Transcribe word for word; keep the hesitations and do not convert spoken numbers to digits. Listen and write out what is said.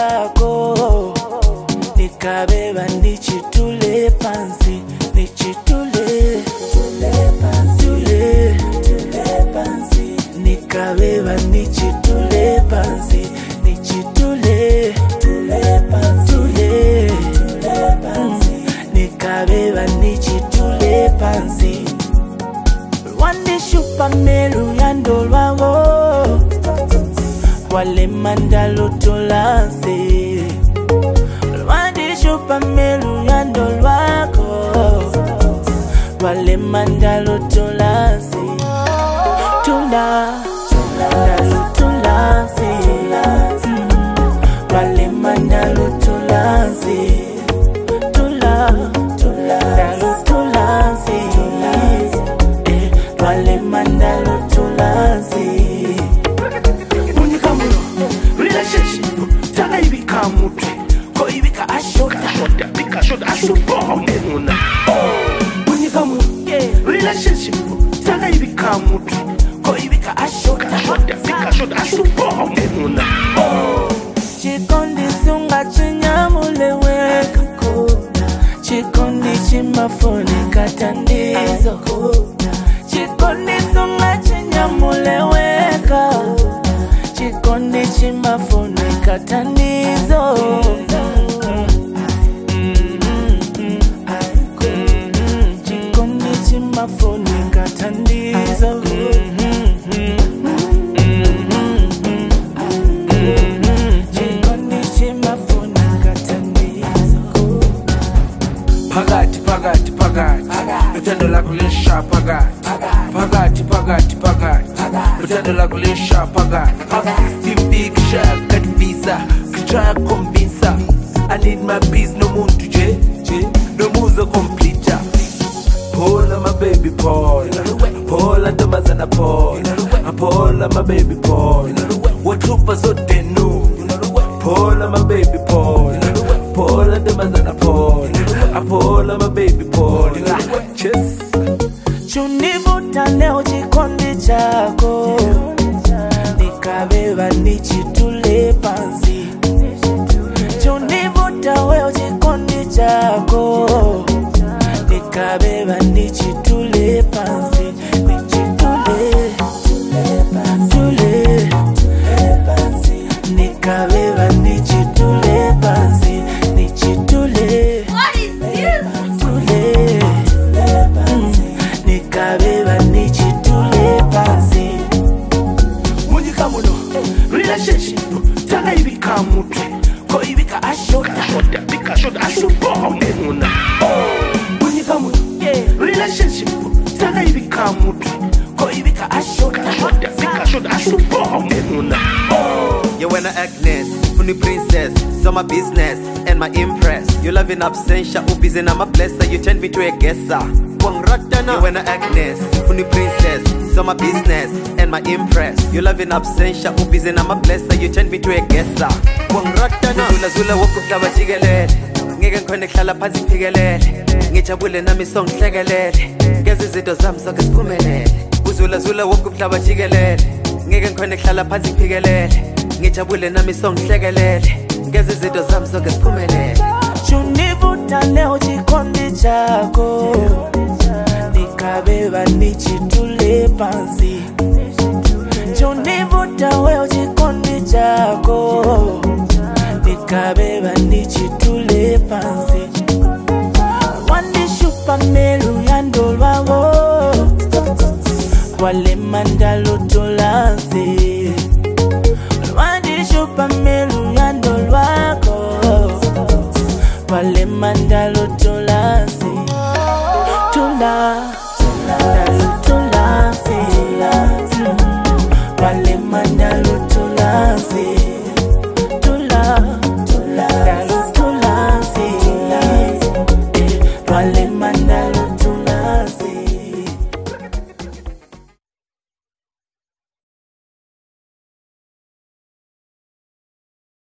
chako nikabeba nichitule pansi nichitule tule pansi tule tule pansi nikabeba nichitule pansi nichitule tule pansi tule tule pansi nikabeba nichitule pansi Wande shupa melu yandolwawo Wale mandalo tolanse Wande shupa melu yandolwako Wale mandalo tolanse Tula Mandalo tolanse Wale mandalo tolanse Tula Mandalo tolanse Wale mandalo tolanse Unika muno relationship Taka ibika mutwe Ko ibika ashota Bika shota ashubo Nenuna Unika muno relationship Taka ibika mutwe Ko ibika ashota Bika shota ashubo Nenuna Chikondi sunga chinyamule weka Chikondi chimafoni katandizo Chikondi sunga chinyamule weka Chikondi chimafoni katandizo Chikondi chimafoni katandizo Chikondi chimafoni katandizo Pagati, pagati, pagati Lutendo lako lisha pagati Pagati, pagati, pagati Lutendo lako lisha pagati System big shot, got visa Try convince her I need my biz, no moon to J No moves a completer Paula, my baby Paula Paula, the mazana Paula Paula, my baby Paula What troopers so they know Paula, my baby Paula Paula, the mazana Paula Paula, my baby Paula Chess Chunivuta leo chikondi chako Nikabeba nichitule pansi Chunivuta leo chikondi chako Nikabeba nichitule pansi Nichitule Tule pansi Nikabeba nichitule pansi Nichitule Tule Nikabeba nichitule pansi Munyika muno relationship Taka ibika mutwe Ko ibika ashota Bika shota ashubo Nenuna Munyika muno relationship Taka ibika mutwe Ko ibika ashota Bika shota ashubo Nenuna You wanna Agnes, funny princess, so my business and my impress. You love in absentia, who busy na my blesser. You turn me to a guesser. You wanna Agnes, funny princess, so my business and my impress. You love in absentia, who busy na my blesser. You turn me to a guesser. Zula zula woku klaba jigelele. Ngeke khone khlala phansi phikelele. Ngijabule nami songihlekelele. Ngeze izinto zami zonke siphumelele. Uzula zula woku klaba jigelele. Ngeke khone khlala phansi phikelele. Ngijabule nami songihlekelele ngeze izinto zami zonke siphumelele Chunivuta leo chikondi chako Nikabeba nichitule pansi Chunivuta leo chikondi chako Nikabeba nichitule pansi Wande shupa melu yandolwawo Wale mandalo tolanse Wande shupa melu yandolwako Wale mandalo tolanse Tula Mandalo tolanse Wale mandalo tolanse Tula Mandalo tolanse Wale mandalo